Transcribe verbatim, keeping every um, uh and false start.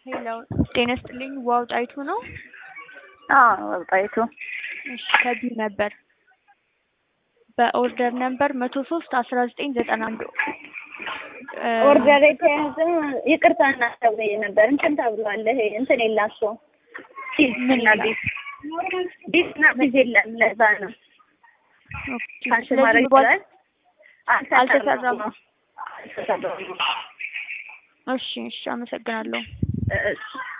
ሄሎ ጤና ይስጥልኝ ዋው ጣይቱ ነው? አዎ ዋው ጣይቱ። እሺ ከዚህ ነበር በኦርደር ነምበር አንድ መቶ ሶስት አስራ ዘጠኝ ዘጠና አንድ ኦርደር የተያዘው ይቅርታ እናስተውዬ ነበር እንትን ተብሏል። ይሄ እንትን የላቸው ምን ቢስ ቢስ እና ቢዝ የለም ለዛ ነው። ኦኬ ካሽ ስለዚህ ማድረግ ጓል ይችላል። አልተሰራም። አልተሰራም። እሺ እሺ አመሰግናለሁ። እሺ